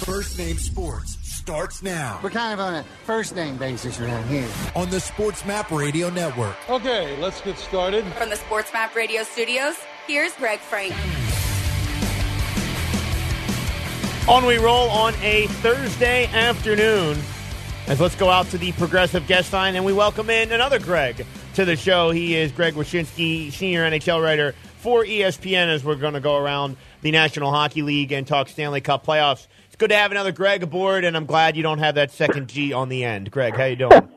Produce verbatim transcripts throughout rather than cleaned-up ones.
First Name Sports starts now. We're kind of on a first-name basis around here. On the Sports Map Radio Network. Okay, let's get started. From the Sports Map Radio studios, here's Greg Frank. On we roll on a Thursday afternoon. As let's go out to the Progressive guest line, and we welcome in another Greg to the show. He is Greg Wyshynski, senior N H L writer for E S P N, as we're going to go around the National Hockey League and talk Stanley Cup playoffs. It's good to have another Greg aboard, and I'm glad you don't have that second G on the end. Greg, how you doing?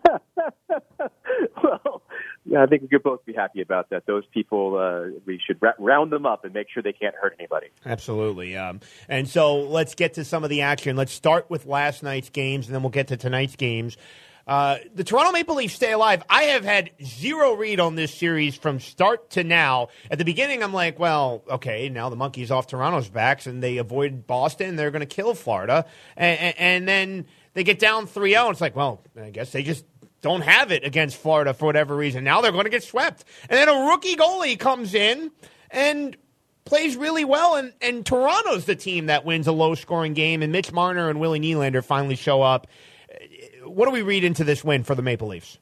Well, yeah, I think we could both be happy about that. Those people, uh, we should ra- round them up and make sure they can't hurt anybody. Absolutely. Um, and so let's get to some of the action. Let's start with last night's games, and then we'll get to tonight's games. Uh, the Toronto Maple Leafs stay alive. I have had zero read on this series from start to now. At the beginning, I'm like, well, okay, now the monkey's off Toronto's backs, and they avoid Boston. They're going to kill Florida. And, and, and then they get down three oh, and it's like, well, I guess they just don't have it against Florida for whatever reason. Now they're going to get swept. And then a rookie goalie comes in and plays really well, and, and Toronto's the team that wins a low-scoring game, and Mitch Marner and Willie Nylander finally show up. What do we read into this win for the Maple Leafs?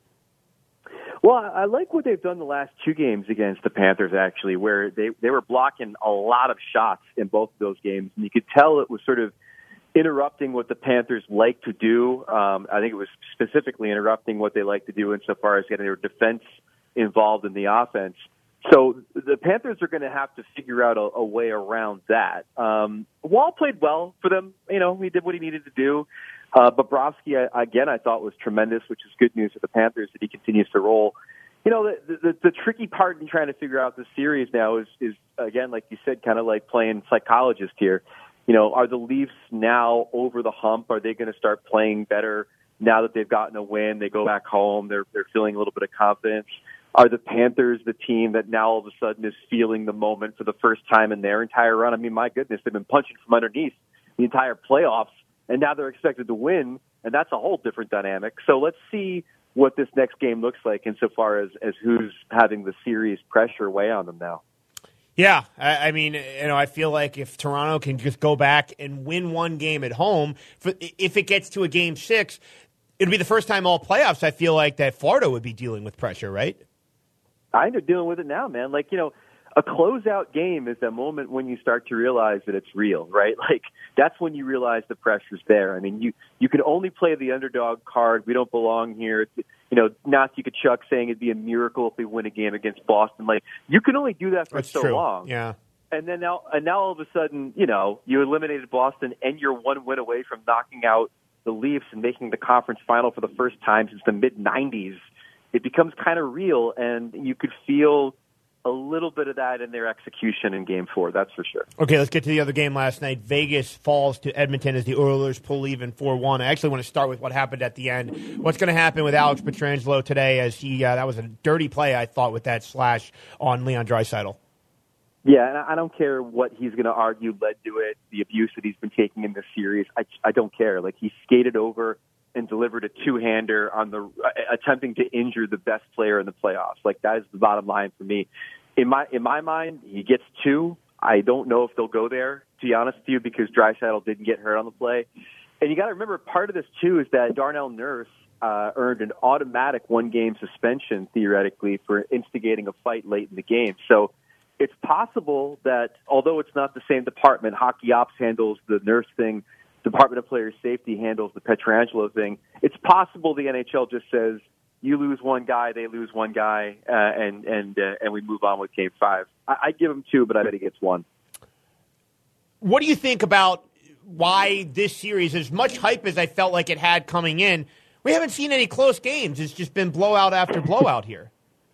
Well, I like what they've done the last two games against the Panthers, actually, where they, they were blocking a lot of shots in both of those games. And you could tell it was sort of interrupting what the Panthers like to do. Um, I think it was specifically interrupting what they like to do insofar as getting their defense involved in the offense. So the Panthers are going to have to figure out a, a way around that. Um, Wall played well for them. You know, he did what he needed to do. Uh, Bobrovsky, I, again, I thought was tremendous, which is good news for the Panthers that he continues to roll. You know, the, the, the tricky part in trying to figure out this series now is, is, again, like you said, kind of like playing psychologist here. You know, are the Leafs now over the hump? Are they going to start playing better now that they've gotten a win? They go back home. They're, they're feeling a little bit of confidence. Are the Panthers the team that now all of a sudden is feeling the moment for the first time in their entire run? I mean, my goodness, they've been punching from underneath the entire playoffs, and now they're expected to win, and that's a whole different dynamic. So let's see what this next game looks like insofar as, as who's having the series pressure weigh on them now. Yeah, I, I mean, you know, I feel like if Toronto can just go back and win one game at home, for, if it gets to a game six, it'll be the first time all playoffs, I feel like, that Florida would be dealing with pressure, right? I think they're dealing with it now, man. Like, you know, a closeout game is the moment when you start to realize that it's real, right? Like, that's when you realize the pressure's there. I mean, you, you can only play the underdog card. We don't belong here. It's, you know, Nathan Tkachuk saying it'd be a miracle if we win a game against Boston. Like, you can only do that for That's so true. long. Yeah. And then now, and now all of a sudden, you know, you eliminated Boston and you're one win away from knocking out the Leafs and making the conference final for the first time since the mid nineties. It becomes kind of real, and you could feel a little bit of that in their execution in Game Four. That's for sure. Okay, let's get to the other game last night. Vegas falls to Edmonton as the Oilers pull even four one. I actually want to start with what happened at the end. What's going to happen with Alex Pietrangelo today? As he uh, that was a dirty play, I thought, with that slash on Leon Draisaitl. Yeah, and I don't care what he's going to argue led to it, the abuse that he's been taking in this series. I, I don't care. Like, he skated over and delivered a two-hander on the uh, attempting to injure the best player in the playoffs. Like, that is the bottom line for me. In my in my mind, he gets two. I don't know if they'll go there, to be honest with you, because Draisaitl didn't get hurt on the play. And you got to remember, part of this too is that Darnell Nurse uh, earned an automatic one-game suspension theoretically for instigating a fight late in the game. So it's possible that, although it's not the same department, Hockey Ops handles the Nurse thing, Department of Player Safety handles the Pietrangelo thing. It's possible the N H L just says, you lose one guy, they lose one guy, uh, and and uh, and we move on with Game Five. I, I give him two, but I bet he gets one. What do you think about why this series, as much hype as I felt like it had coming in, we haven't seen any close games? It's just been blowout after blowout here.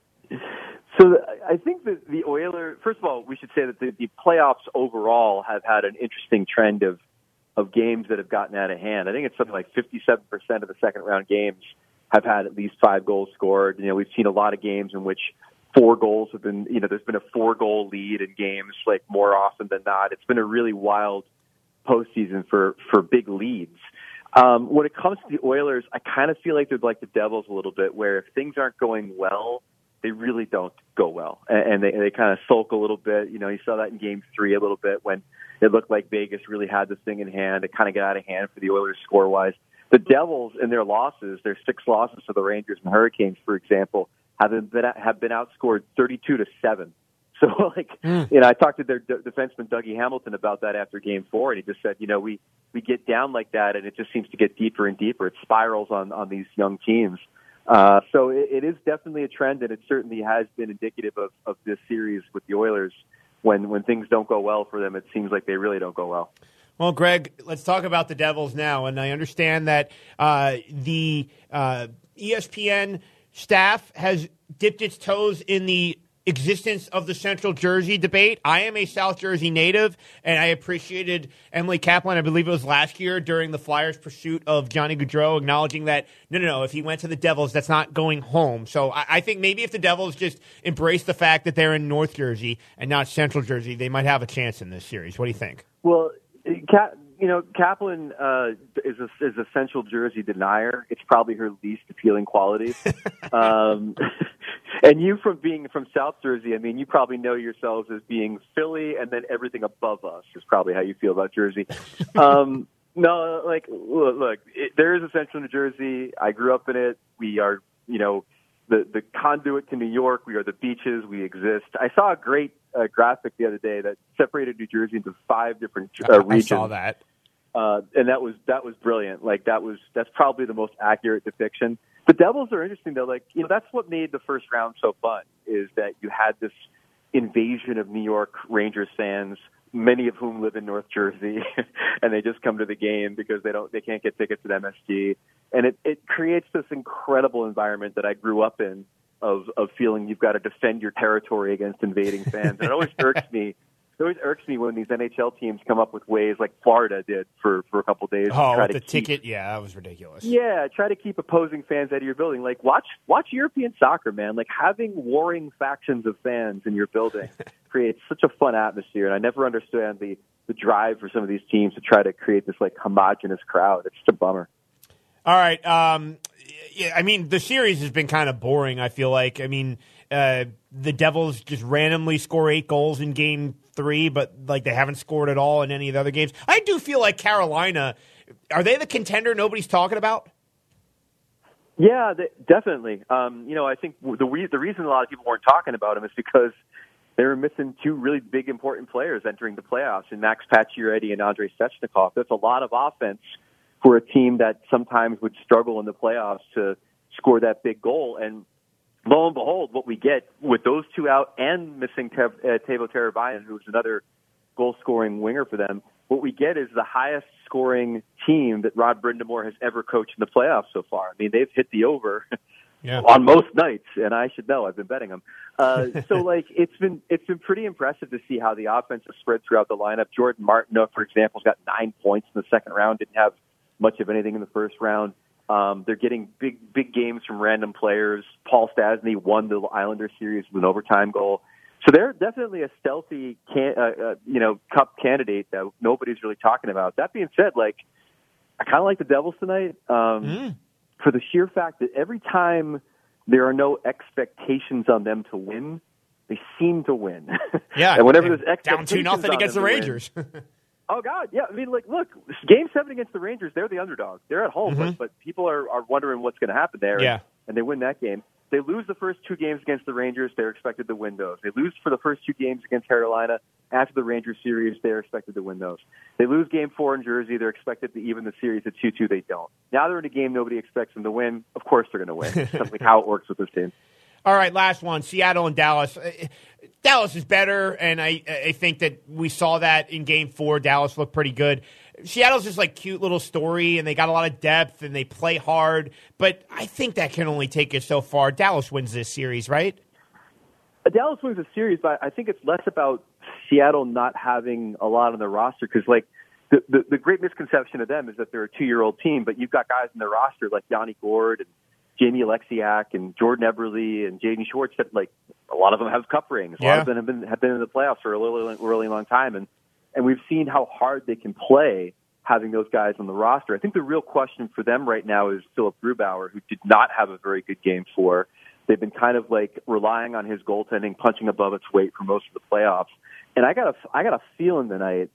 So I think that the Oilers, first of all, we should say that the, the playoffs overall have had an interesting trend of of games that have gotten out of hand. I think it's something like fifty-seven percent of the second round games have had at least five goals scored. You know, we've seen a lot of games in which four goals have been, you know, there's been a four goal lead in games like more often than not. It's been a really wild postseason for, for big leads. Um, when it comes to the Oilers, I kind of feel like they're like the Devils a little bit, where if things aren't going well, they really don't go well. And, and they, they kind of sulk a little bit. You know, you saw that in game three a little bit when, it looked like Vegas really had this thing in hand. It kind of got out of hand for the Oilers score-wise. The Devils, in their losses, their six losses to the Rangers and Hurricanes, for example, have been have been outscored thirty-two to seven. So, like, mm. you know, I talked to their d- defenseman Dougie Hamilton about that after Game Four, and he just said, you know, we we get down like that, and it just seems to get deeper and deeper. It spirals on on these young teams. Uh, so it, it is definitely a trend, and it certainly has been indicative of, of this series with the Oilers. When when things don't go well for them, it seems like they really don't go well. Well, Greg, let's talk about the Devils now. And I understand that uh, the uh, E S P N staff has dipped its toes in the existence of the Central Jersey debate. I am a South Jersey native, and I appreciated Emily Kaplan, I believe it was last year, during the Flyers' pursuit of Johnny Gaudreau, acknowledging that, no, no, no, if he went to the Devils, that's not going home. So I, I think maybe if the Devils just embrace the fact that they're in North Jersey and not Central Jersey, they might have a chance in this series. What do you think? Well, Ka- you know, Kaplan uh, is, a, is a Central Jersey denier. It's probably her least appealing quality. um, and you, from being from South Jersey, I mean, you probably know yourselves as being Philly, and then everything above us is probably how you feel about Jersey. Um, no, like, look, look it, there is a Central New Jersey. I grew up in it. We are, you know, the, the conduit to New York. We are the beaches. We exist. I saw a great uh, graphic the other day that separated New Jersey into five different uh, regions. I saw that. Uh, and that was that was brilliant. Like that was that's probably the most accurate depiction. The Devils are interesting though. Like you know, that's what made the first round so fun is that you had this invasion of New York Rangers fans, many of whom live in North Jersey, and they just come to the game because they don't they can't get tickets at M S G, and it it creates this incredible environment that I grew up in of of feeling you've got to defend your territory against invading fans. And it always irks me. It always irks me when these N H L teams come up with ways like Florida did for, for a couple of days. Oh, try with to the keep, ticket? Yeah, that was ridiculous. Yeah, try to keep opposing fans out of your building. Like, watch watch European soccer, man. Like, having warring factions of fans in your building creates such a fun atmosphere. And I never understand the, the drive for some of these teams to try to create this, like, homogenous crowd. It's just a bummer. All right. Um, yeah, I mean, the series has been kind of boring, I feel like. I mean, uh, the Devils just randomly score eight goals in game three, but like they haven't scored at all in any of the other games. I do feel like Carolina, are they the contender nobody's talking about? Yeah, they, definitely. Um, you know, I think the re- the reason a lot of people weren't talking about them is because they were missing two really big, important players entering the playoffs, in Max Pacioretty and Andrei Svechnikov. That's a lot of offense for a team that sometimes would struggle in the playoffs to score that big goal. And lo and behold, what we get with those two out and missing Tev, uh, Teuvo Teravainen, who's another goal-scoring winger for them, what we get is the highest-scoring team that Rod Brind'Amour has ever coached in the playoffs so far. I mean, they've hit the over yeah. on most nights, and I should know. I've been betting them. Uh, so, like, it's been it's been pretty impressive to see how the offense has spread throughout the lineup. Jordan Martinook, for example, has got nine points in the second round, didn't have much of anything in the first round. Um, they're getting big, big games from random players. Paul Stastny won the Islander series with an overtime goal. So they're definitely a stealthy, can, uh, uh, you know, cup candidate that nobody's really talking about. That being said, like, I kind of like the Devils tonight um, mm. for the sheer fact that every time there are no expectations on them to win, they seem to win. Yeah, and whenever there's expectations down two nothing against the Rangers. Win, oh, God, yeah. I mean, like, look, Game seven against the Rangers, they're the underdog. They're at home, mm-hmm. but, but people are, are wondering what's going to happen there, yeah. and, and they win that game. They lose the first two games against the Rangers, they're expected to win those. They lose for the first two games against Carolina. After the Rangers series, they're expected to win those. They lose game four in Jersey, they're expected to even the series at two two, they don't. Now they're in a game nobody expects them to win. Of course they're going to win. That's like how it works with this team. All right, last one, Seattle and Dallas. Dallas is better, and I, I think that we saw that in game four. Dallas looked pretty good. Seattle's just like cute little story, and they got a lot of depth, and they play hard. But I think that can only take us so far. Dallas wins this series, right? Dallas wins the series, but I think it's less about Seattle not having a lot on their roster because, like, the, the, the great misconception of them is that they're a two-year-old team, but you've got guys in their roster like Yanni Gourde and Jamie Alexiak and Jordan Eberle and Jaden Schwartz that, like, a lot of them have cup rings. A yeah. lot of them have been have been in the playoffs for a really, really long time, and and we've seen how hard they can play having those guys on the roster. I think the real question for them right now is Philip Grubauer, who did not have a very good game four. They've been kind of like relying on his goaltending, punching above its weight for most of the playoffs. And I got a, I got a feeling tonight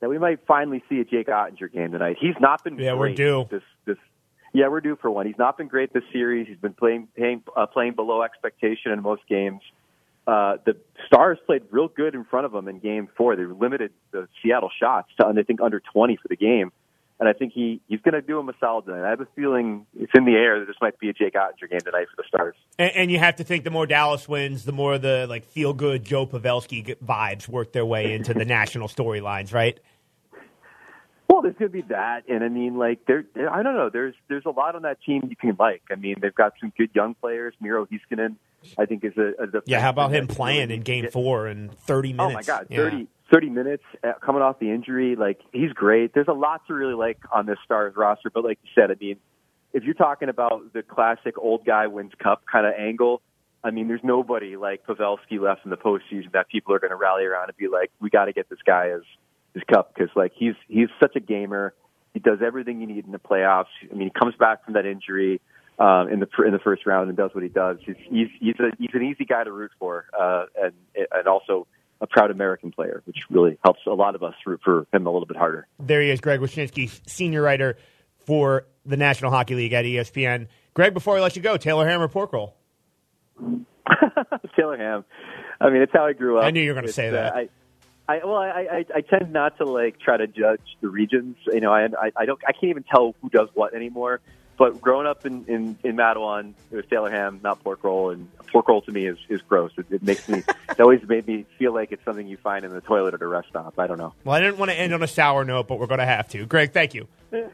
that we might finally see a Jake Ottinger game tonight. He's not been yeah, great. we're due. This, this, yeah, we're due for one. He's not been great this series. He's been playing playing, uh, playing below expectation in most games. Uh, the Stars played real good in front of them in Game Four. They limited the Seattle shots to, I think, under twenty for the game. And I think he, he's going to do him a solid tonight. I have a feeling it's in the air that this might be a Jake Ottinger game tonight for the Stars. And, and you have to think the more Dallas wins, the more the like feel good Joe Pavelski vibes work their way into the national storylines, right? Well, there's going to be that, and I mean, like, there, I don't know. There's there's a lot on that team you can like. I mean, they've got some good young players. Miro Heiskanen, I think, is a, a yeah. How about him playing in Game Four in thirty minutes? Oh my God, yeah. thirty. thirty minutes uh, coming off the injury. Like, he's great. There's a lot to really like on this Stars roster. But like you said, I mean, if you're talking about the classic old guy wins cup kind of angle, I mean, there's nobody like Pavelski left in the postseason that people are going to rally around and be like, we got to get this guy as his cup, because like he's he's such a gamer. He does everything you need in the playoffs. I mean, he comes back from that injury um, in the in the first round and does what he does. He's he's he's, a, he's an easy guy to root for, uh, and and also a proud American player, which really helps a lot of us root for him a little bit harder. There he is, Greg Wyshynski, senior writer for the National Hockey League at E S P N. Greg, before I let you go, Taylor Ham or pork roll? Taylor Ham. I mean, it's how I grew up. I knew you were going to say that. Uh, I, I, well, I, I, I tend not to like try to judge the regions. You know, I, I, I don't, I can't even tell who does what anymore. But growing up in, in, in Mattawan, it was Taylor Ham, not pork roll, and pork roll to me is, is gross. It, it makes me, it always made me feel like it's something you find in the toilet at a rest stop. I don't know. Well, I didn't want to end on a sour note, but we're going to have to. Greg, thank you. All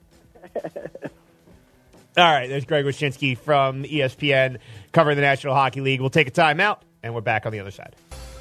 right, there's Greg Wyshynski from E S P N covering the National Hockey League. We'll take a timeout, and we're back on the other side.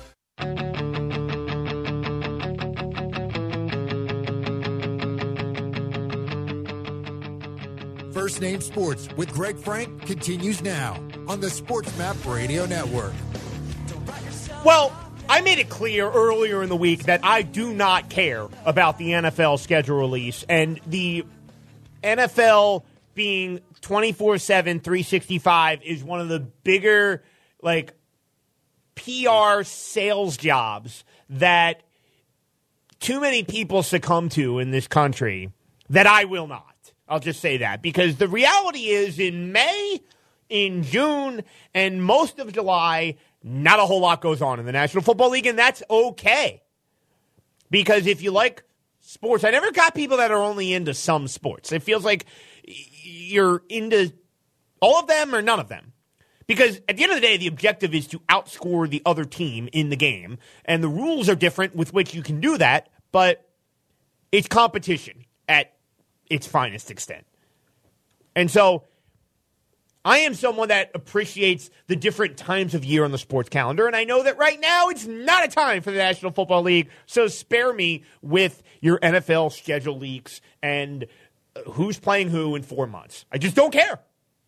First Name Sports with Greg Frank continues now on the Sports Map Radio Network. Well, I made it clear earlier in the week that I do not care about the N F L schedule release, and the N F L being twenty-four seven, three sixty-five is one of the bigger, like, P R sales jobs that too many people succumb to in this country that I will not. I'll just say that, because the reality is in May, in June, and most of July, not a whole lot goes on in the National Football League, and that's okay. Because if you like sports, I never got people that are only into some sports. It feels like you're into all of them or none of them. Because at the end of the day, the objective is to outscore the other team in the game, and the rules are different with which you can do that, but it's competition at its finest extent. And so I am someone that appreciates the different times of year on the sports calendar, and I know that right now it's not a time for the National Football League, so spare me with your N F L schedule leaks and who's playing who in four months. I just don't care.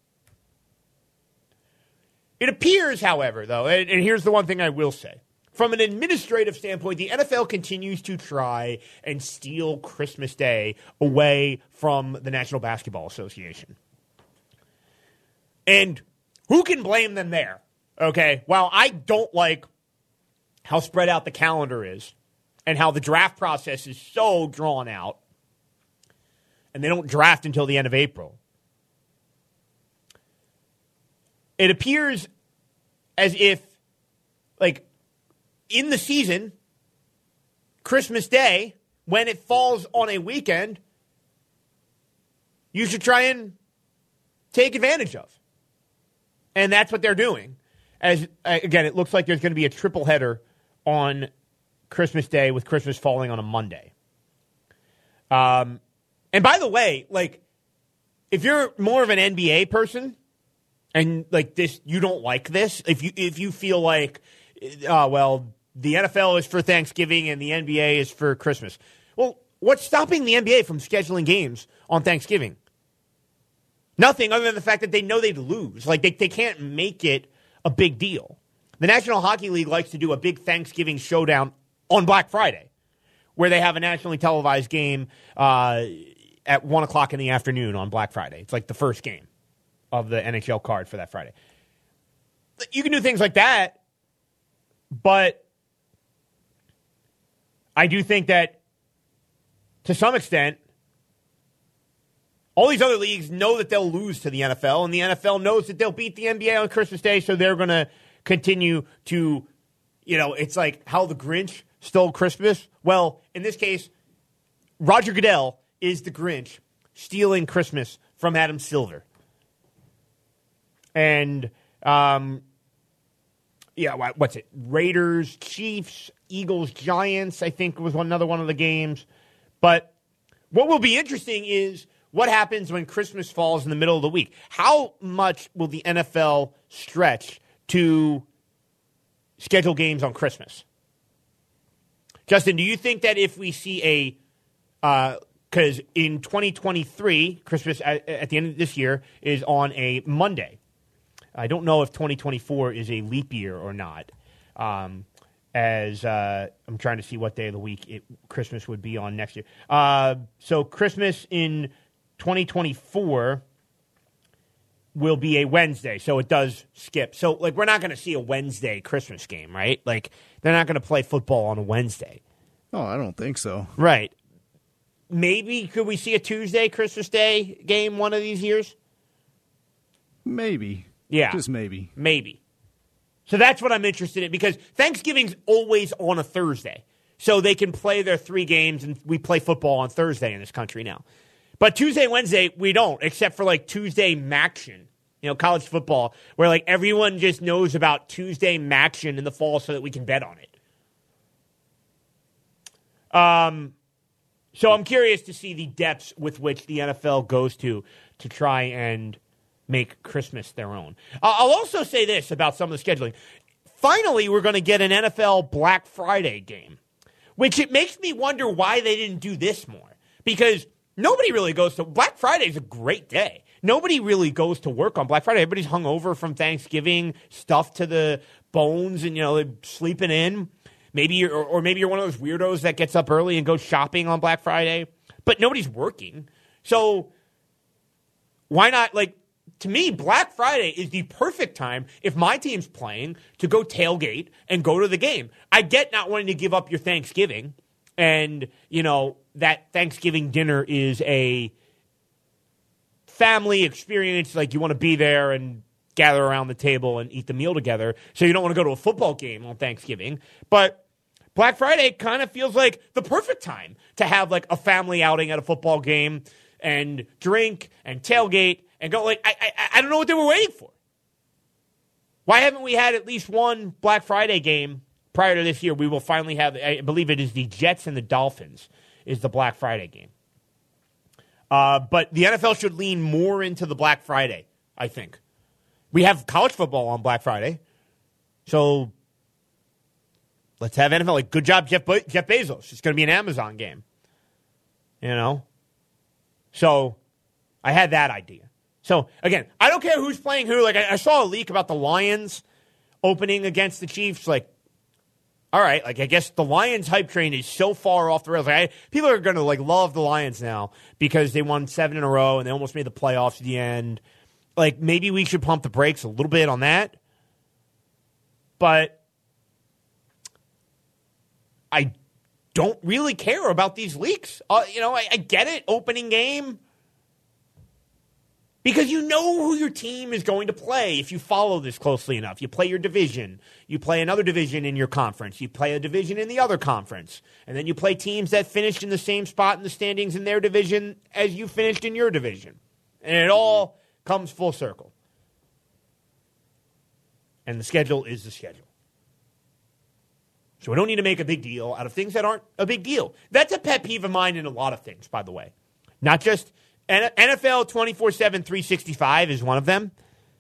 It appears, however, though, and, and here's the one thing I will say. From an administrative standpoint, the N F L continues to try and steal Christmas Day away from the National Basketball Association. And who can blame them there? Okay, while I don't like how spread out the calendar is and how the draft process is so drawn out, and they don't draft until the end of April, it appears as if, like, in the season, Christmas Day, when it falls on a weekend, you should try and take advantage of. And that's what they're doing. As again, it looks like there's going to be a triple header on Christmas Day with Christmas falling on a Monday. Um, and by the way, like, if you're more of an N B A person and like this, you don't like this, if you if you feel like, uh, well, the N F L is for Thanksgiving and the N B A is for Christmas. Well, what's stopping the N B A from scheduling games on Thanksgiving? Nothing other than the fact that they know they'd lose. Like, they, they can't make it a big deal. The National Hockey League likes to do a big Thanksgiving showdown on Black Friday, where they have a nationally televised game uh, at one o'clock in the afternoon on Black Friday. It's like the first game of the N H L card for that Friday. You can do things like that, but I do think that to some extent, all these other leagues know that they'll lose to the N F L, and the N F L knows that they'll beat the N B A on Christmas Day, so they're going to continue to, you know, it's like how the Grinch stole Christmas. Well, in this case, Roger Goodell is the Grinch stealing Christmas from Adam Silver. And, um, yeah, what's it? Raiders, Chiefs, Eagles, Giants, I think was one, another one of the games. But what will be interesting is what happens when Christmas falls in the middle of the week. How much will the N F L stretch to schedule games on Christmas? Justin, do you think that if we see a because uh, in twenty twenty-three, Christmas at, at the end of this year is on a Monday. I don't know if twenty twenty-four is a leap year or not. Um, as uh, I'm trying to see what day of the week it, Christmas would be on next year. Uh, so Christmas in twenty twenty-four will be a Wednesday, so it does skip. So, like, we're not going to see a Wednesday Christmas game, right? Like, they're not going to play football on a Wednesday. Oh, I don't think so. Right. Maybe could we see a Tuesday Christmas Day game one of these years? Maybe. Yeah. Just maybe. Maybe. So that's what I'm interested in, because Thanksgiving's always on a Thursday. So they can play their three games, and we play football on Thursday in this country now. But Tuesday, Wednesday, we don't, except for like Tuesday Maction, you know, college football, where like everyone just knows about Tuesday Maction in the fall so that we can bet on it. Um, so I'm curious to see the depths with which the N F L goes to to try and make Christmas their own. Uh, I'll also say this about some of the scheduling. Finally, we're going to get an N F L Black Friday game, which it makes me wonder why they didn't do this more, because nobody really goes to – Black Friday is a great day. Nobody really goes to work on Black Friday. Everybody's hungover from Thanksgiving, stuffed to the bones, and, you know, they're sleeping in. Maybe you're, or, or maybe you're one of those weirdos that gets up early and goes shopping on Black Friday. But nobody's working. So why not – like, to me, Black Friday is the perfect time, if my team's playing, to go tailgate and go to the game. I get not wanting to give up your Thanksgiving. And, you know, that Thanksgiving dinner is a family experience. Like, you want to be there and gather around the table and eat the meal together. So you don't want to go to a football game on Thanksgiving. But Black Friday kind of feels like the perfect time to have, like, a family outing at a football game and drink and tailgate and go. Like, I, I, I don't know what they were waiting for. Why haven't we had at least one Black Friday game prior to this year? We will finally have, I believe it is the Jets and the Dolphins is the Black Friday game. Uh, but the N F L should lean more into the Black Friday, I think. We have college football on Black Friday. So let's have N F L. Like, good job, Jeff, Be- Jeff Bezos. It's going to be an Amazon game. You know? So I had that idea. So, again, I don't care who's playing who. Like, I, I saw a leak about the Lions opening against the Chiefs. Like, all right, like, I guess the Lions hype train is so far off the rails. Like, I, people are going to, like, love the Lions now because they won seven in a row and they almost made the playoffs at the end. Like, maybe we should pump the brakes a little bit on that. But I don't really care about these leaks. Uh, you know, I, I get it, opening game. Because you know who your team is going to play if you follow this closely enough. You play your division. You play another division in your conference. You play a division in the other conference. And then you play teams that finished in the same spot in the standings in their division as you finished in your division. And it all comes full circle. And the schedule is the schedule. So we don't need to make a big deal out of things that aren't a big deal. That's a pet peeve of mine in a lot of things, by the way. Not just N F L twenty-four seven, three sixty-five is one of them.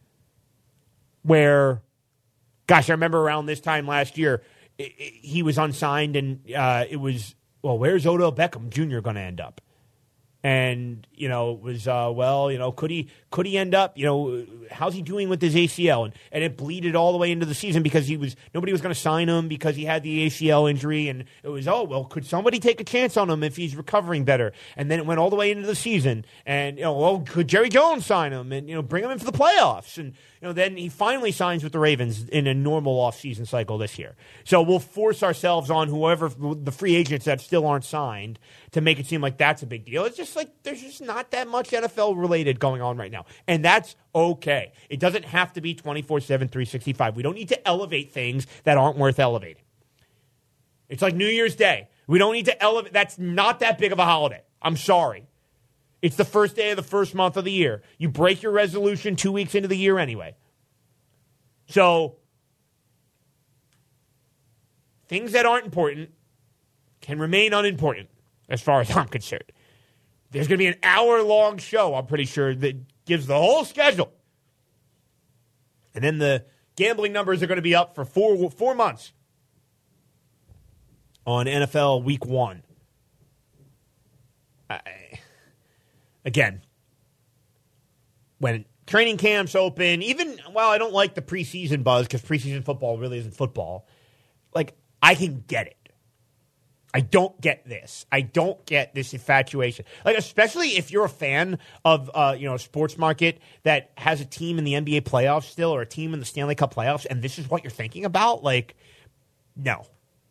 Where, gosh, I remember around this time last year, it, it, he was unsigned, and uh, it was, well, where's Odell Beckham Junior going to end up? And, you know, it was, uh, well, you know, could he could he end up, you know, how's he doing with his A C L? And, and it bleeded all the way into the season because he was, nobody was going to sign him because he had the A C L injury. And it was, oh, well, could somebody take a chance on him if he's recovering better? And then it went all the way into the season. And, you know, well, could Jerry Jones sign him and, you know, bring him in for the playoffs? And, you know, then he finally signs with the Ravens in a normal offseason cycle this year. So we'll force ourselves on whoever the free agents that still aren't signed to make it seem like that's a big deal. It's just like there's just not that much N F L related going on right now. And that's okay. It doesn't have to be twenty-four seven, three sixty-five. We don't need to elevate things that aren't worth elevating. It's like New Year's Day. We don't need to elevate. That's not that big of a holiday. I'm sorry. It's the first day of the first month of the year. You break your resolution two weeks into the year anyway. So, things that aren't important can remain unimportant as far as I'm concerned. There's going to be an hour-long show, I'm pretty sure, that gives the whole schedule. And then the gambling numbers are going to be up for four, four months on N F L Week one. I... Again, when training camps open, even while I don't like the preseason buzz because preseason football really isn't football, like, I can get it. I don't get this. I don't get this infatuation. Like, especially if you're a fan of, uh, you know, a sports market that has a team in the N B A playoffs still or a team in the Stanley Cup playoffs, and this is what you're thinking about, like, no.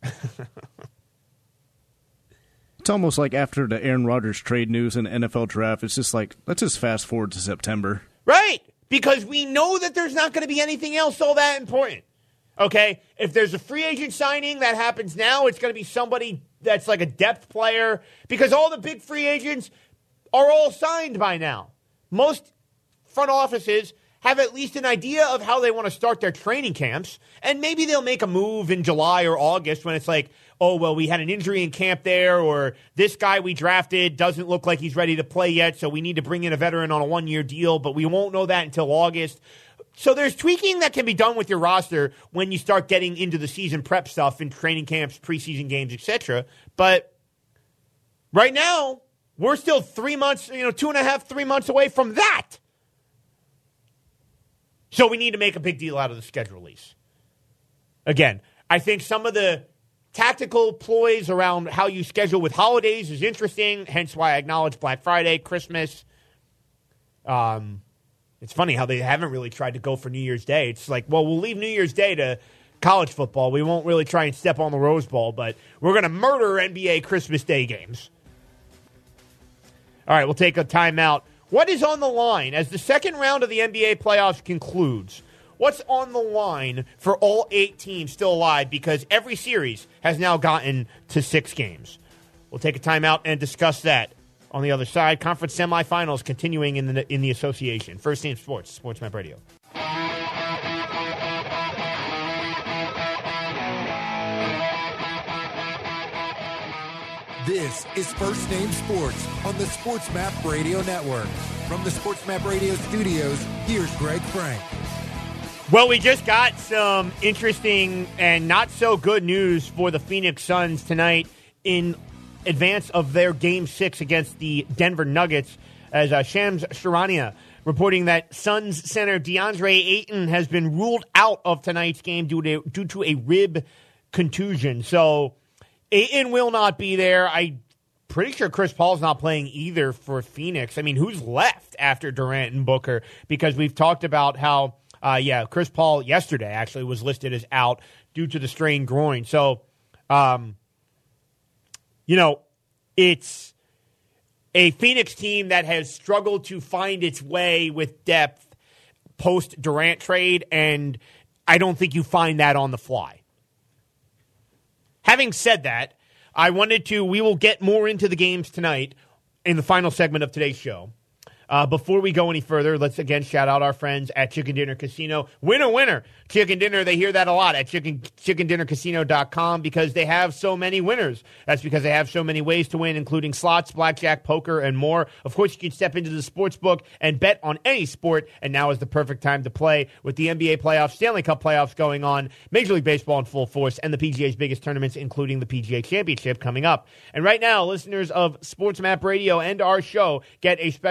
It's almost like after the Aaron Rodgers trade news and N F L draft, it's just like, let's just fast forward to September. Right, because we know that there's not going to be anything else all that important. Okay, if there's a free agent signing that happens now, it's going to be somebody that's like a depth player because all the big free agents are all signed by now. Most front offices have at least an idea of how they want to start their training camps, and maybe they'll make a move in July or August when it's like, oh, well, we had an injury in camp there, or this guy we drafted doesn't look like he's ready to play yet, so we need to bring in a veteran on a one-year deal, but we won't know that until August. So there's tweaking that can be done with your roster when you start getting into the season prep stuff in training camps, preseason games, et cetera. But right now, we're still three months, you know, two and a half, three months away from that. So we need to make a big deal out of the schedule release. Again, I think some of the tactical ploys around how you schedule with holidays is interesting, hence why I acknowledge Black Friday, Christmas. Um, it's funny how they haven't really tried to go for New Year's Day. It's like, well, we'll leave New Year's Day to college football. We won't really try and step on the Rose Bowl, but we're going to murder N B A Christmas Day games. All right, we'll take a timeout. What is on the line as the second round of the N B A playoffs concludes? What's on the line for all eight teams still alive because every series has now gotten to six games? We'll take a timeout and discuss that on the other side. Conference semifinals continuing in the in the association. First Team Sports, Sports Map Radio. This is First Name Sports on the Sports Map Radio Network. From the Sports Map Radio studios, here's Greg Frank. Well, we just got some interesting and not so good news for the Phoenix Suns tonight in advance of their Game six against the Denver Nuggets, as uh, Shams Charania reporting that Suns center DeAndre Ayton has been ruled out of tonight's game due to, due to a rib contusion. So Ayton will not be there. I'm pretty sure Chris Paul's not playing either for Phoenix. I mean, who's left after Durant and Booker? Because we've talked about how, uh, yeah, Chris Paul yesterday actually was listed as out due to the strained groin. So, um, you know, it's a Phoenix team that has struggled to find its way with depth post-Durant trade, and I don't think you find that on the fly. Having said that, I wanted to, we will get more into the games tonight in the final segment of today's show. Uh, before we go any further, let's again shout out our friends at Chicken Dinner Casino. Winner, winner, Chicken Dinner. They hear that a lot at chicken chicken dinner casino dot com because they have so many winners. That's because they have so many ways to win, including slots, blackjack, poker, and more. Of course, you can step into the sports book and bet on any sport, and now is the perfect time to play with the N B A playoffs, Stanley Cup playoffs going on, Major League Baseball in full force, and the P G A's biggest tournaments, including the P G A Championship coming up. And right now, listeners of Sports Map Radio and our show get a special welcome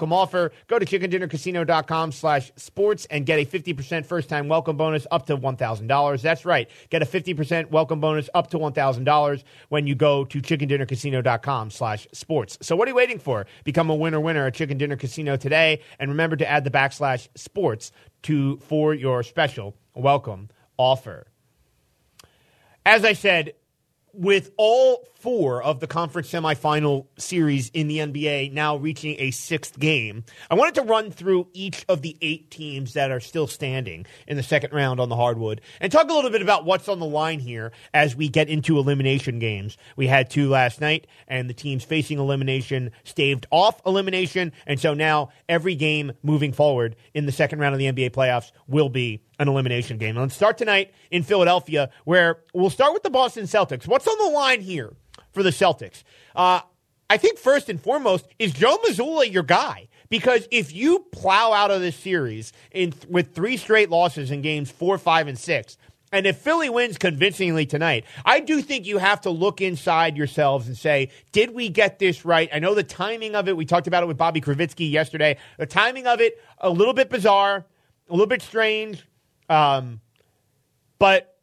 welcome offer. Go to chickendinnercasino.com slash sports and get a fifty percent first-time welcome bonus up to one thousand dollars. That's right. Get a fifty percent welcome bonus up to one thousand dollars when you go to chickendinnercasino.com slash sports. So what are you waiting for? Become a winner winner at Chicken Dinner Casino today, and remember to add the backslash sports to for your special welcome offer. As I said, with all four of the conference semifinal series in the N B A now reaching a sixth game, I wanted to run through each of the eight teams that are still standing in the second round on the hardwood and talk a little bit about what's on the line here as we get into elimination games. We had two last night, and the teams facing elimination staved off elimination, and so now every game moving forward in the second round of the N B A playoffs will be an elimination game. Let's start tonight in Philadelphia, where we'll start with the Boston Celtics. What's on the line here for the Celtics? Uh, I think first and foremost, is Joe Mazzulla your guy? Because if you plow out of this series in with three straight losses in games four, five, and six, and if Philly wins convincingly tonight, I do think you have to look inside yourselves and say, did we get this right? I know the timing of it, we talked about it with Bobby Kravitsky yesterday. The timing of it, a little bit bizarre, a little bit strange. Um, but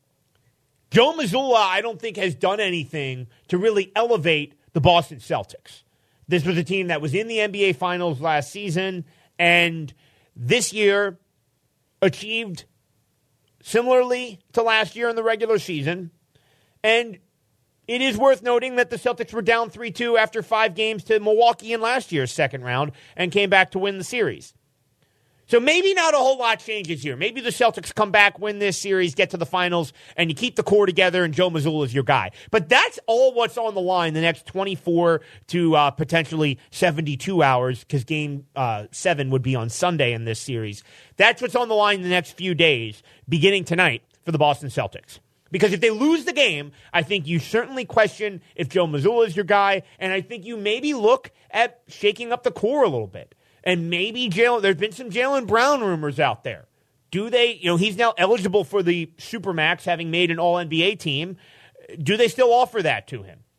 Joe Mazzulla, I don't think, has done anything to really elevate the Boston Celtics. This was a team that was in the N B A Finals last season, and this year achieved similarly to last year in the regular season. And it is worth noting that the Celtics were down three two after five games to Milwaukee in last year's second round and came back to win the series. So maybe not a whole lot changes here. Maybe the Celtics come back, win this series, get to the finals, and you keep the core together, and Joe Mazzulla is your guy. But that's all what's on the line the next twenty-four to uh, potentially seventy-two hours, because game uh, seven would be on Sunday in this series. That's what's on the line the next few days, beginning tonight for the Boston Celtics. Because if they lose the game, I think you certainly question if Joe Mazzulla is your guy, and I think you maybe look at shaking up the core a little bit. And maybe Jalen, there's been some Jaylen Brown rumors out there. Do they, you know, he's now eligible for the Supermax, having made an All N B A team. Do they still offer that to him?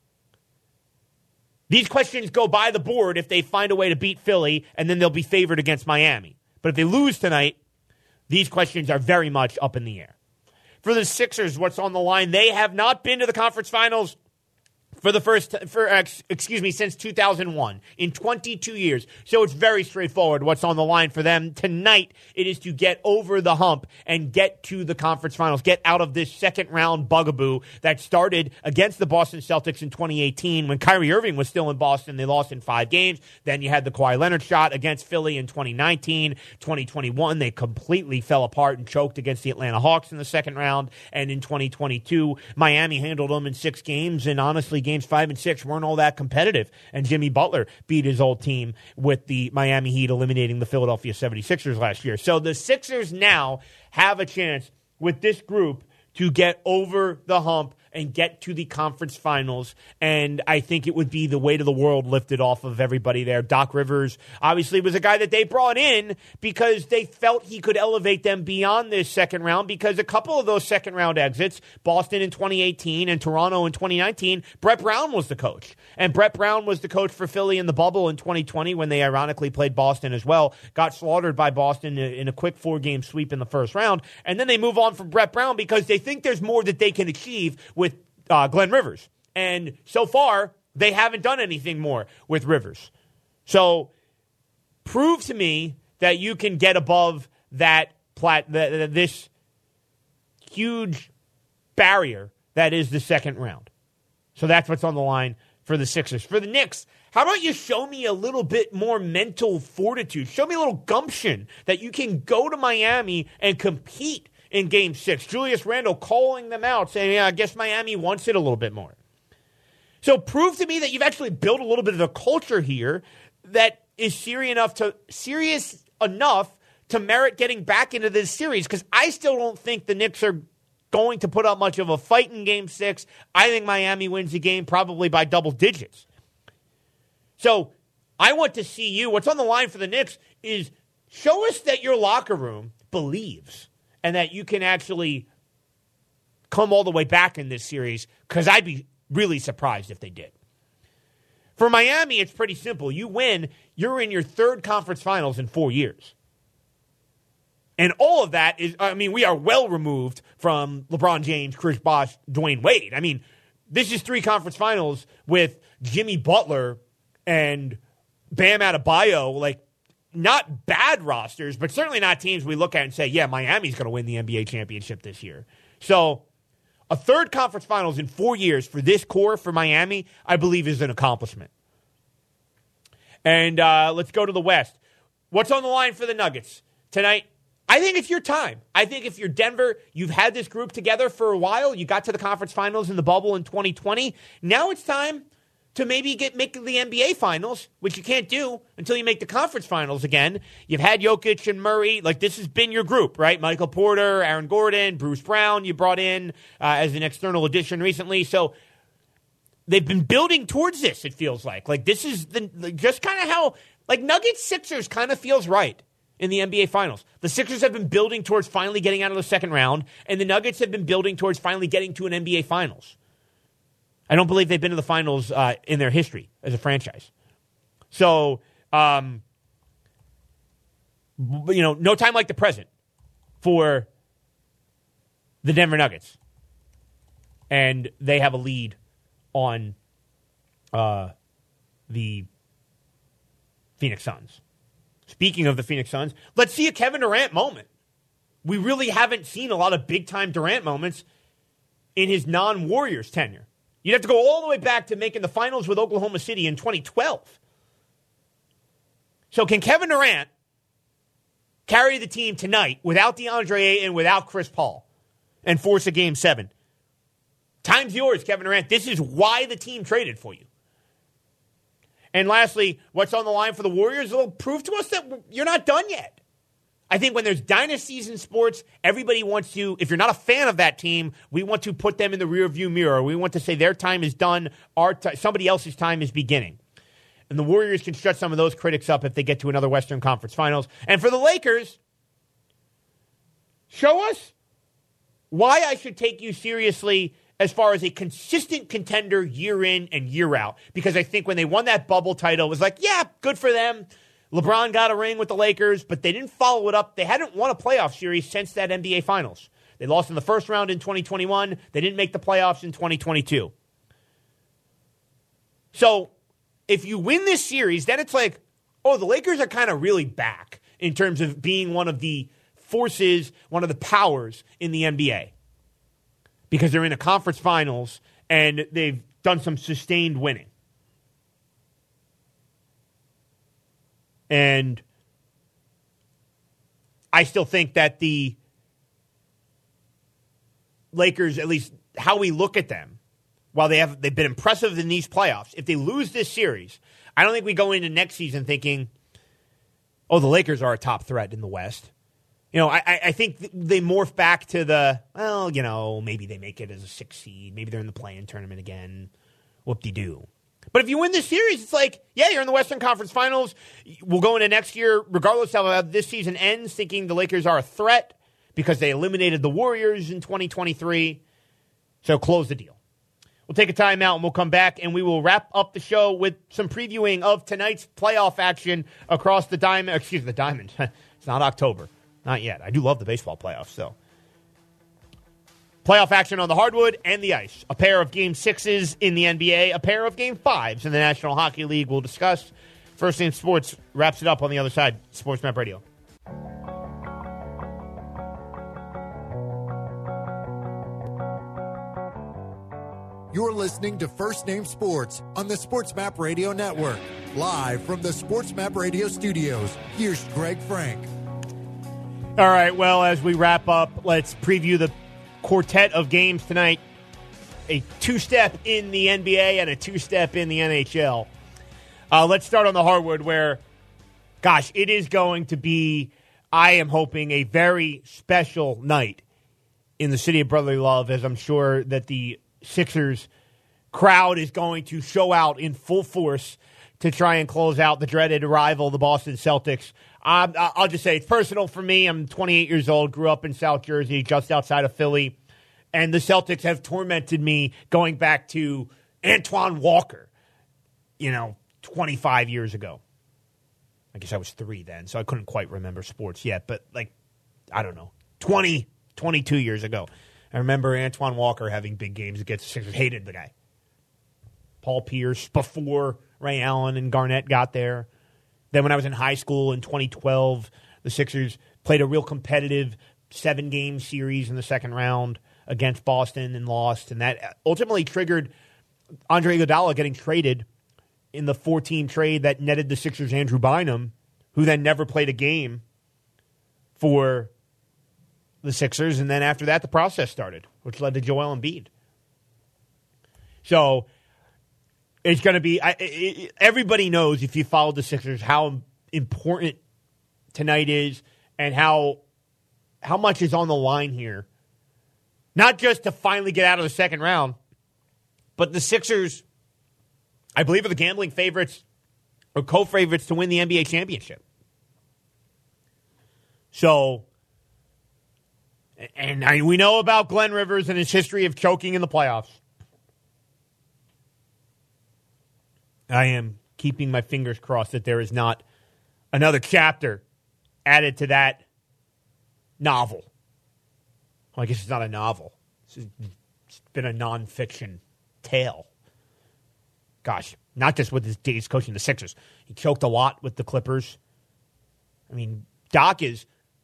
These questions go by the board if they find a way to beat Philly, and then they'll be favored against Miami. But if they lose tonight, these questions are very much up in the air. For the Sixers, what's on the line? They have not been to the conference finals for the first, for excuse me, since two thousand one, in twenty-two years. So it's very straightforward what's on the line for them. Tonight, it is to get over the hump and get to the conference finals, get out of this second round bugaboo that started against the Boston Celtics in twenty eighteen when Kyrie Irving was still in Boston. They lost in five games. Then you had the Kawhi Leonard shot against Philly in twenty nineteen. twenty twenty-one, they completely fell apart and choked against the Atlanta Hawks in the second round. And in twenty twenty-two, Miami handled them in six games, and honestly, games five and six weren't all that competitive. And Jimmy Butler beat his old team with the Miami Heat eliminating the Philadelphia seventy-sixers last year. So the Sixers now have a chance with this group to get over the hump and get to the conference finals. And I think it would be the weight of the world lifted off of everybody there. Doc Rivers obviously was a guy that they brought in because they felt he could elevate them beyond this second round, because a couple of those second round exits, Boston in twenty eighteen and Toronto in twenty nineteen, Brett Brown was the coach. And Brett Brown was the coach for Philly in the bubble in twenty twenty when they ironically played Boston as well, got slaughtered by Boston in a quick four-game sweep in the first round. And then they move on from Brett Brown because they think there's more that they can achieve with uh, Glenn Rivers. And so far, they haven't done anything more with Rivers. So prove to me that you can get above that plat- the, the, this huge barrier that is the second round. So that's what's on the line for the Sixers. For the Knicks, how about you show me a little bit more mental fortitude? Show me a little gumption that you can go to Miami and compete in Game six. Julius Randle calling them out, saying, yeah, I guess Miami wants it a little bit more. So prove to me that you've actually built a little bit of a culture here that is serious enough to serious enough to merit getting back into this series, because I still don't think the Knicks are going to put up much of a fight in Game six. I think Miami wins the game probably by double digits. So I want to see you. What's on the line for the Knicks is show us that your locker room believes and that you can actually come all the way back in this series, because I'd be really surprised if they did. For Miami, it's pretty simple. You win, you're in your third conference finals in four years. And all of that is, I mean, we are well removed from LeBron James, Chris Bosh, Dwayne Wade. I mean, this is three conference finals with Jimmy Butler and Bam Adebayo, like, not bad rosters, but certainly not teams we look at and say, yeah, Miami's going to win the N B A championship this year. So a third conference finals in four years for this core for Miami, I believe is an accomplishment. And uh, let's go to the West. What's on the line for the Nuggets tonight? I think it's your time. I think if you're Denver, you've had this group together for a while. You got to the conference finals in the bubble in twenty twenty. Now it's time to maybe get make the N B A finals, which you can't do until you make the conference finals again. You've had Jokic and Murray. Like, this has been your group, right? Michael Porter, Aaron Gordon, Bruce Brown you brought in uh, as an external addition recently. So they've been building towards this, it feels like. Like, this is the, the just kind of how, like, Nuggets Sixers kind of feels right in the N B A finals. The Sixers have been building towards finally getting out of the second round, and the Nuggets have been building towards finally getting to an N B A finals. I don't believe they've been to the finals uh, in their history as a franchise. So, um, you know, no time like the present for the Denver Nuggets. And they have a lead on uh, the Phoenix Suns. Speaking of the Phoenix Suns, let's see a Kevin Durant moment. We really haven't seen a lot of big-time Durant moments in his non-Warriors tenure. You'd have to go all the way back to making the finals with Oklahoma City in twenty twelve. So can Kevin Durant carry the team tonight without DeAndre Ayton, without Chris Paul, and force a game seven? Time's yours, Kevin Durant. This is why the team traded for you. And lastly, what's on the line for the Warriors? It'll prove to us that you're not done yet. I think when there's dynasties in sports, everybody wants to, if you're not a fan of that team, we want to put them in the rearview mirror. We want to say their time is done, our t- somebody else's time is beginning. And the Warriors can shut some of those critics up if they get to another Western Conference Finals. And for the Lakers, show us why I should take you seriously as far as a consistent contender year in and year out. Because I think when they won that bubble title, it was like, yeah, good for them. LeBron got a ring with the Lakers, but they didn't follow it up. They hadn't won a playoff series since that N B A Finals. They lost in the first round in twenty twenty-one. They didn't make the playoffs in twenty twenty-two. So if you win this series, then it's like, oh, the Lakers are kind of really back in terms of being one of the forces, one of the powers in the N B A. Because they're in the conference finals and they've done some sustained winning. And I still think that the Lakers, at least how we look at them, while they have they've been impressive in these playoffs, if they lose this series, I don't think we go into next season thinking, oh, the Lakers are a top threat in the West. You know, I, I think they morph back to the, well, you know, maybe they make it as a six seed. Maybe they're in the play-in tournament again. Whoop-de-doo. But if you win this series, it's like, yeah, you're in the Western Conference Finals. We'll go into next year, regardless of how this season ends, thinking the Lakers are a threat because they eliminated the Warriors in twenty twenty-three. So close the deal. We'll take a timeout and we'll come back and we will wrap up the show with some previewing of tonight's playoff action across the diamond. Excuse me, the diamond. It's not October. Not yet. I do love the baseball playoffs, though. Playoff action on the hardwood and the ice. A pair of game sixes in the N B A, a pair of game fives in the National Hockey League. We'll discuss. First Name Sports wraps it up on the other side. Sports Map Radio. You're listening to First Name Sports on the Sports Map Radio Network. Live from the Sports Map Radio studios, here's Greg Frank. All right, well, as we wrap up, let's preview the quartet of games tonight. A two-step in the N B A and a two-step in the N H L. Uh, let's start on the hardwood where, gosh, it is going to be, I am hoping, a very special night in the city of brotherly love, as I'm sure that the Sixers crowd is going to show out in full force to try and close out the dreaded rival, the Boston Celtics. Um, I'll just say it's personal for me. I'm twenty-eight years old, grew up in South Jersey, just outside of Philly. And the Celtics have tormented me going back to Antoine Walker. you know, twenty-five years ago. I guess I was three then, so I couldn't quite remember sports yet. But, like, I don't know, twenty, twenty-two years ago. I remember Antoine Walker having big games against the Sixers. Hated the guy. Paul Pierce before Ray Allen and Garnett got there. Then when I was in high school in twenty twelve, the Sixers played a real competitive seven-game series in the second round against Boston and lost. And that ultimately triggered Andre Iguodala getting traded in the four-team trade that netted the Sixers Andrew Bynum, who then never played a game for the Sixers. And then after that, the process started, which led to Joel Embiid. So it's going to be I, it, everybody knows, if you followed the Sixers, how important tonight is and how how much is on the line here. Not just to finally get out of the second round, but the Sixers, I believe, are the gambling favorites or co-favorites to win the N B A championship. So, and I, we know about Glenn Rivers and his history of choking in the playoffs. I am keeping my fingers crossed that there is not another chapter added to that novel. Well, I guess it's not a novel. It's been a nonfiction tale. Gosh, not just with his days coaching the Sixers. He choked a lot with the Clippers. I mean, Doc is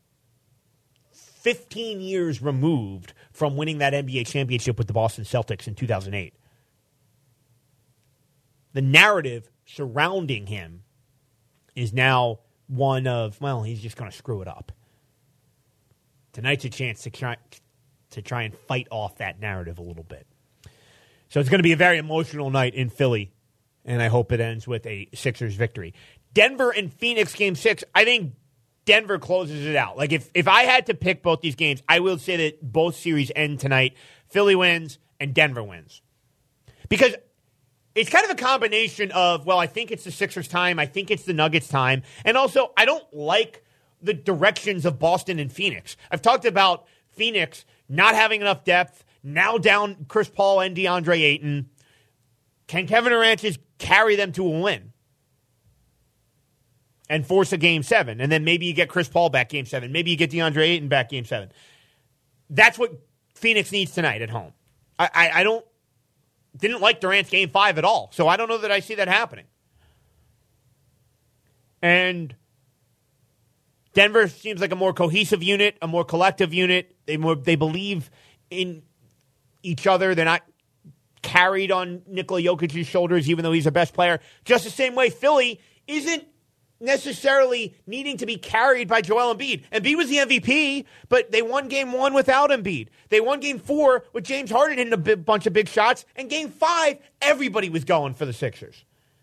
fifteen years removed from winning that N B A championship with the Boston Celtics in two thousand eight. The narrative surrounding him is now one of, well, he's just going to screw it up. Tonight's a chance to try, to try and fight off that narrative a little bit. So it's going to be a very emotional night in Philly, and I hope it ends with a Sixers victory. Denver and Phoenix game six, I think Denver closes it out. Like, if, if I had to pick both these games, I will say that both series end tonight. Philly wins and Denver wins. Because it's kind of a combination of, well, I think it's the Sixers' time, I think it's the Nuggets' time, and also I don't like the directions of Boston and Phoenix. I've talked about Phoenix not having enough depth, now down Chris Paul and DeAndre Ayton. Can Kevin Durant just carry them to a win and force a game seven? And then maybe you get Chris Paul back game seven. Maybe you get DeAndre Ayton back game seven. That's what Phoenix needs tonight at home. I, I, I don't didn't like Durant's game five at all, so I don't know that I see that happening. And Denver seems like a more cohesive unit, a more collective unit. They more they believe in each other. They're not carried on Nikola Jokic's shoulders, even though he's their best player. Just the same way Philly isn't necessarily needing to be carried by Joel Embiid. Embiid was the M V P, but they won game one without Embiid. They won game four with James Harden hitting a big, bunch of big shots, and game five, everybody was going for the Sixers.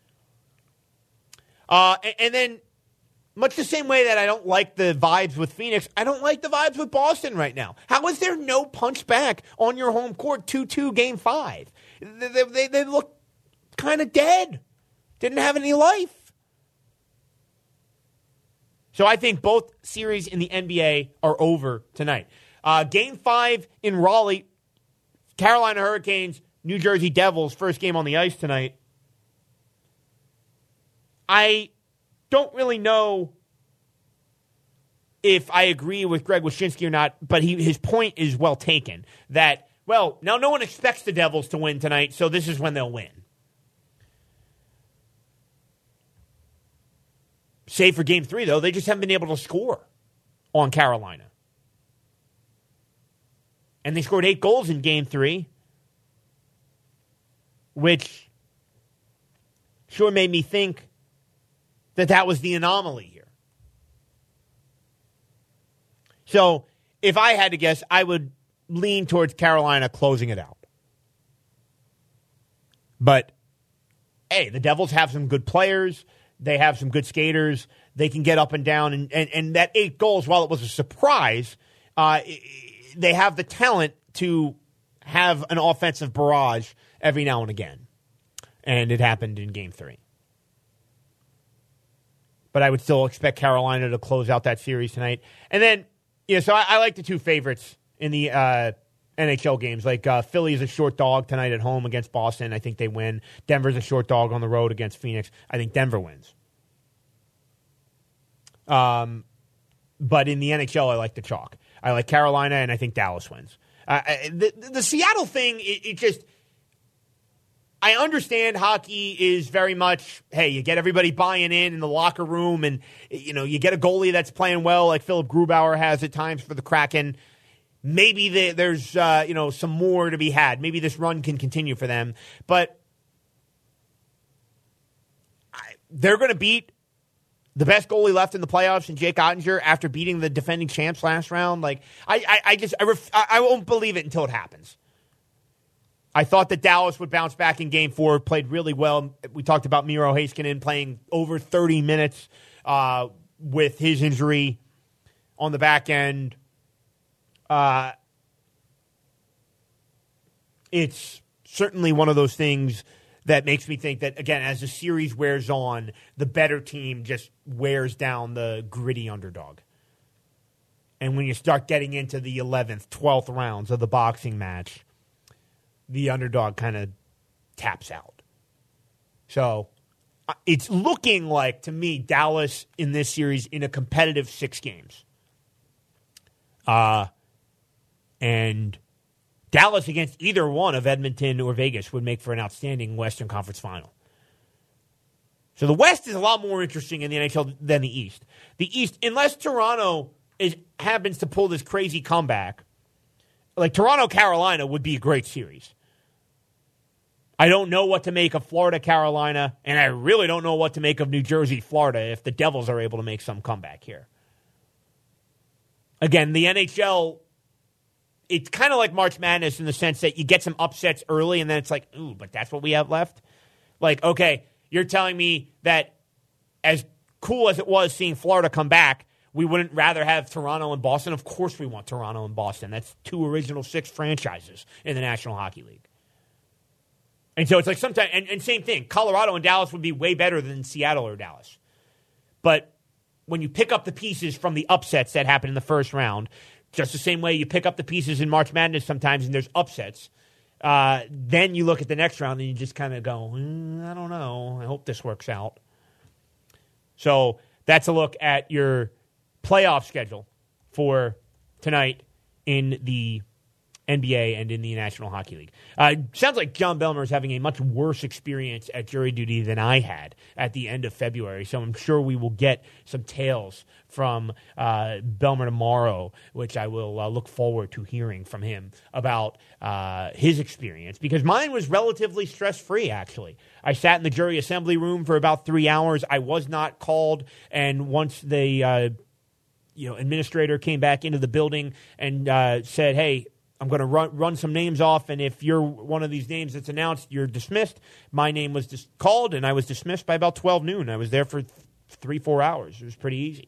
Uh, and, and then, much the same way that I don't like the vibes with Phoenix, I don't like the vibes with Boston right now. How is there no punch back on your home court two two game five? They, they, they look kind of dead. Didn't have any life. So I think both series in the N B A are over tonight. Uh, game five in Raleigh, Carolina Hurricanes, New Jersey Devils, first game on the ice tonight. I don't really know if I agree with Greg Wyshynski or not, but he, his point is well taken. That, well, now no one expects the Devils to win tonight, so this is when they'll win. Save for game three, though, they just haven't been able to score on Carolina. And they scored eight goals in game three, which sure made me think that that was the anomaly here. So if I had to guess, I would lean towards Carolina closing it out. But, hey, the Devils have some good players. They have some good skaters. They can get up and down. And, and, and that eight goals, while it was a surprise, uh, they have the talent to have an offensive barrage every now and again. And it happened in game three. But I would still expect Carolina to close out that series tonight. And then, yeah, so I, I like the two favorites in the uh, N H L games. Like uh, Philly is a short dog tonight at home against Boston. I think they win. Denver's a short dog on the road against Phoenix. I think Denver wins. Um, but in the N H L, I like the chalk. I like Carolina, and I think Dallas wins. Uh, the, the, the Seattle thing, it, it just... I understand hockey is very much, hey, you get everybody buying in in the locker room, and you know you get a goalie that's playing well, like Philip Grubauer has at times for the Kraken. Maybe the, there's uh, you know some more to be had. Maybe this run can continue for them, but I, they're going to beat the best goalie left in the playoffs in Jake Ottinger after beating the defending champs last round. Like I, I, I just I, ref, I, I won't believe it until it happens. I thought that Dallas would bounce back in Game Four. Played really well. We talked about Miro Heiskanen playing over thirty minutes uh, with his injury on the back end. Uh, it's certainly one of those things that makes me think that, again, as the series wears on, the better team just wears down the gritty underdog. And when you start getting into the eleventh, twelfth rounds of the boxing match, the underdog kind of taps out. So uh, it's looking like, to me, Dallas in this series in a competitive six games. Uh, and Dallas against either one of Edmonton or Vegas would make for an outstanding Western Conference final. So the West is a lot more interesting in the N H L than the East. The East, unless Toronto is happens to pull this crazy comeback, like Toronto-Carolina would be a great series. I don't know what to make of Florida-Carolina, and I really don't know what to make of New Jersey-Florida if the Devils are able to make some comeback here. Again, the N H L, it's kind of like March Madness in the sense that you get some upsets early, and then it's like, ooh, but that's what we have left? Like, okay, you're telling me that as cool as it was seeing Florida come back, we wouldn't rather have Toronto and Boston? Of course we want Toronto and Boston. That's two original six franchises in the National Hockey League. And so it's like sometimes, and, and same thing, Colorado and Dallas would be way better than Seattle or Dallas. But when you pick up the pieces from the upsets that happened in the first round, just the same way you pick up the pieces in March Madness sometimes and there's upsets, uh, then you look at the next round and you just kind of go, mm, I don't know. I hope this works out. So that's a look at your playoff schedule for tonight in the N B A and in the National Hockey League. Uh, sounds like John Belmer is having a much worse experience at jury duty than I had at the end of February, so I'm sure we will get some tales from uh, Belmer tomorrow, which I will uh, look forward to hearing from him about uh, his experience, because mine was relatively stress-free, actually. I sat in the jury assembly room for about three hours. I was not called, and once the uh, you know administrator came back into the building and uh, said, hey, I'm going to run, run some names off, and if you're one of these names that's announced, you're dismissed. My name was dis- called, and I was dismissed by about twelve noon. I was there for th- three, four hours. It was pretty easy.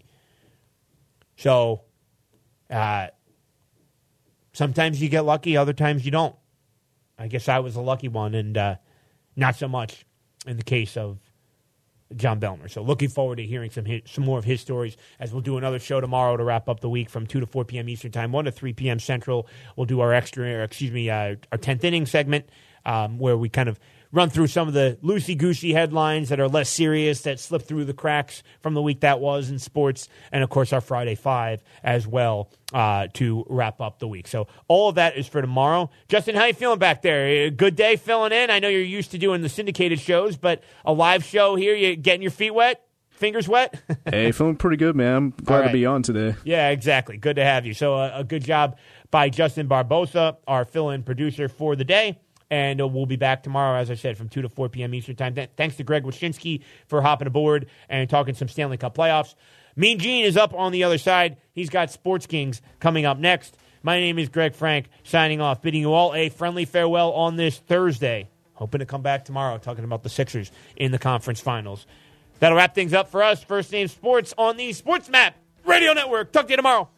So uh, sometimes you get lucky, other times you don't. I guess I was a lucky one, and uh, not so much in the case of John Belmer. So looking forward to hearing some his, some more of his stories, as we'll do another show tomorrow to wrap up the week from two to four p.m. Eastern Time, one to three p.m. Central. We'll do our extra, or excuse me, uh, our tenth inning segment, um, where we kind of run through some of the loosey-goosey headlines that are less serious, that slip through the cracks from the week that was in sports, and, of course, our Friday Five as well uh, to wrap up the week. So all of that is for tomorrow. Justin, how you feeling back there? A good day filling in? I know you're used to doing the syndicated shows, but a live show here, you getting your feet wet? Fingers wet? Hey, feeling pretty good, man. I'm glad right. to be on today. Yeah, exactly. Good to have you. So uh, a good job by Justin Barbosa, our fill-in producer for the day. And uh, we'll be back tomorrow, as I said, from two to four p.m. Eastern Time. Th- thanks to Greg Wyshynski for hopping aboard and talking some Stanley Cup playoffs. Mean Gene is up on the other side. He's got Sports Kings coming up next. My name is Greg Frank, signing off, bidding you all a friendly farewell on this Thursday. Hoping to come back tomorrow talking about the Sixers in the conference finals. That'll wrap things up for us. First Name Sports on the Sports Map Radio Network. Talk to you tomorrow.